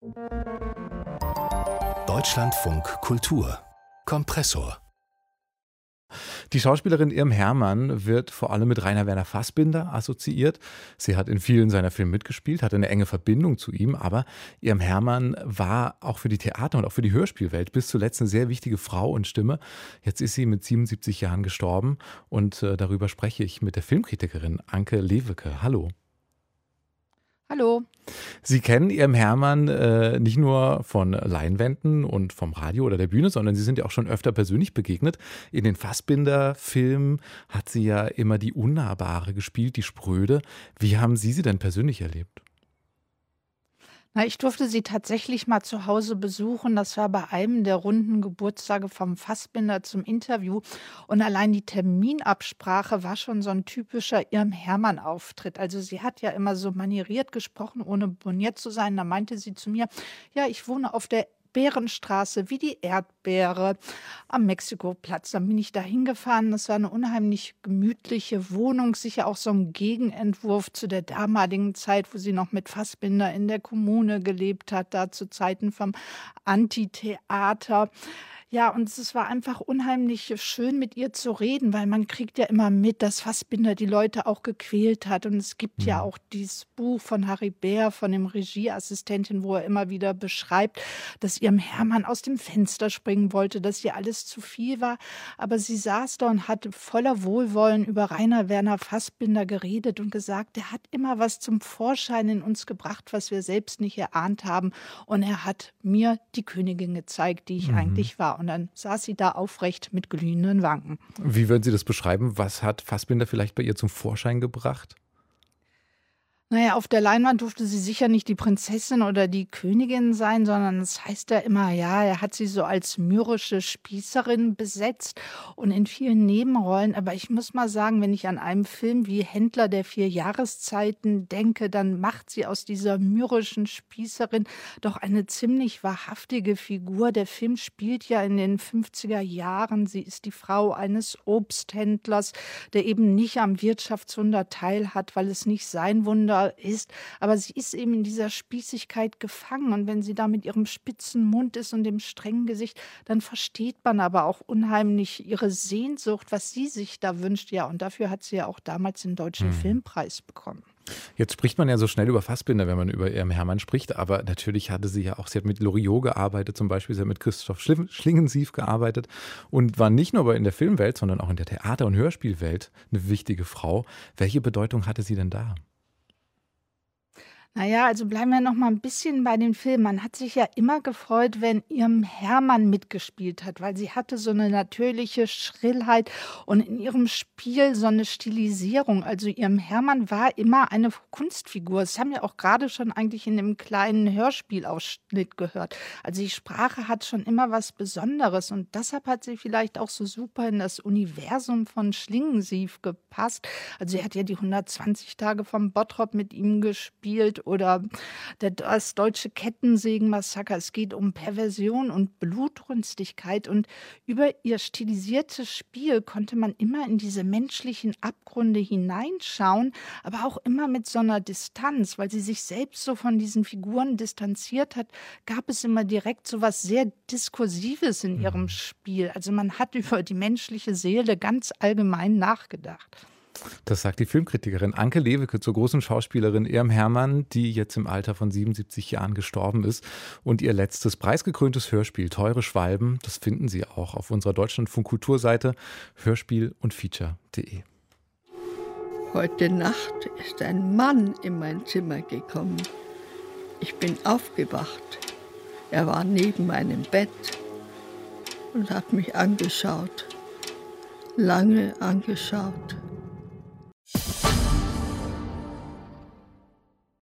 Deutschlandfunk Kultur Kompressor. Die Schauspielerin Irm Hermann wird vor allem mit Rainer Werner Fassbinder assoziiert. Sie hat in vielen seiner Filme mitgespielt, hatte eine enge Verbindung zu ihm, aber Irm Hermann war auch für die Theater- und auch für die Hörspielwelt bis zuletzt eine sehr wichtige Frau und Stimme. Jetzt ist sie mit 77 Jahren gestorben und darüber spreche ich mit der Filmkritikerin Anke Lewicke. Hallo. Hallo. Sie kennen Irm Hermann nicht nur von Leinwänden und vom Radio oder der Bühne, sondern Sie sind ja auch schon öfter persönlich begegnet. In den Fassbinder-Filmen hat sie ja immer die Unnahbare gespielt, die Spröde. Wie haben Sie denn persönlich erlebt? Na, ich durfte sie tatsächlich mal zu Hause besuchen. Das war bei einem der runden Geburtstage vom Fassbinder zum Interview. Und allein die Terminabsprache war schon so ein typischer Irm Hermann-Auftritt. Also sie hat ja immer so manieriert gesprochen, ohne borniert zu sein. Da meinte sie zu mir, ja, ich wohne auf der Beerenstraße wie die Erdbeere am Mexikoplatz. Dann bin ich da hingefahren. Das war eine unheimlich gemütliche Wohnung, sicher auch so ein Gegenentwurf zu der damaligen Zeit, wo sie noch mit Fassbinder in der Kommune gelebt hat, da zu Zeiten vom Antitheater. Ja, und es war einfach unheimlich schön, mit ihr zu reden, weil man kriegt ja immer mit, dass Fassbinder die Leute auch gequält hat. Und es gibt ja auch dieses Buch von Harry Bär, von dem Regieassistenten, wo er immer wieder beschreibt, dass Irm Hermann aus dem Fenster springen wollte, dass ihr alles zu viel war. Aber sie saß da und hat voller Wohlwollen über Rainer Werner Fassbinder geredet und gesagt, er hat immer was zum Vorschein in uns gebracht, was wir selbst nicht erahnt haben. Und er hat mir die Königin gezeigt, die ich eigentlich war. Und dann saß sie da aufrecht mit glühenden Wangen. Wie würden Sie das beschreiben? Was hat Fassbinder vielleicht bei ihr zum Vorschein gebracht? Naja, auf der Leinwand durfte sie sicher nicht die Prinzessin oder die Königin sein, sondern es heißt ja immer, ja, er hat sie so als mürrische Spießerin besetzt und in vielen Nebenrollen. Aber ich muss mal sagen, wenn ich an einen Film wie Händler der 4 Jahreszeiten denke, dann macht sie aus dieser mürrischen Spießerin doch eine ziemlich wahrhaftige Figur. Der Film spielt ja in den 50er Jahren. Sie ist die Frau eines Obsthändlers, der eben nicht am Wirtschaftswunder teilhat, weil es nicht sein Wunder ist, aber sie ist eben in dieser Spießigkeit gefangen und wenn sie da mit ihrem spitzen Mund ist und dem strengen Gesicht, dann versteht man aber auch unheimlich ihre Sehnsucht, was sie sich da wünscht. Ja, und dafür hat sie ja auch damals den Deutschen Filmpreis bekommen. Jetzt spricht man ja so schnell über Fassbinder, wenn man über Irm Hermann spricht, aber natürlich hatte sie ja auch, sie hat mit Loriot gearbeitet zum Beispiel, sie hat mit Christoph Schlingensief gearbeitet und war nicht nur in der Filmwelt, sondern auch in der Theater- und Hörspielwelt eine wichtige Frau. Welche Bedeutung hatte sie denn da? Naja, also bleiben wir noch mal ein bisschen bei den Filmen. Man hat sich ja immer gefreut, wenn Irm Hermann mitgespielt hat, weil sie hatte so eine natürliche Schrillheit und in ihrem Spiel so eine Stilisierung. Also Irm Hermann war immer eine Kunstfigur. Das haben wir auch gerade schon eigentlich in dem kleinen Hörspielausschnitt gehört. Also die Sprache hat schon immer was Besonderes und deshalb hat sie vielleicht auch so super in das Universum von Schlingensief gepasst. Also sie hat ja die 120 Tage vom Bottrop mit ihm gespielt oder das deutsche Kettensägen-Massaker. Es geht um Perversion und Blutrünstigkeit und über ihr stilisiertes Spiel konnte man immer in diese menschlichen Abgründe hineinschauen, aber auch immer mit so einer Distanz, weil sie sich selbst so von diesen Figuren distanziert hat, gab es immer direkt so was sehr Diskursives in ihrem Spiel. Also man hat über die menschliche Seele ganz allgemein nachgedacht. Das sagt die Filmkritikerin Anke Lewicke zur großen Schauspielerin Irm Hermann, die jetzt im Alter von 77 Jahren gestorben ist. Und ihr letztes preisgekröntes Hörspiel Teure Schwalben, das finden Sie auch auf unserer Deutschlandfunk Kulturseite hörspiel- und feature.de. Heute Nacht ist ein Mann in mein Zimmer gekommen. Ich bin aufgewacht. Er war neben meinem Bett und hat mich angeschaut. Lange angeschaut.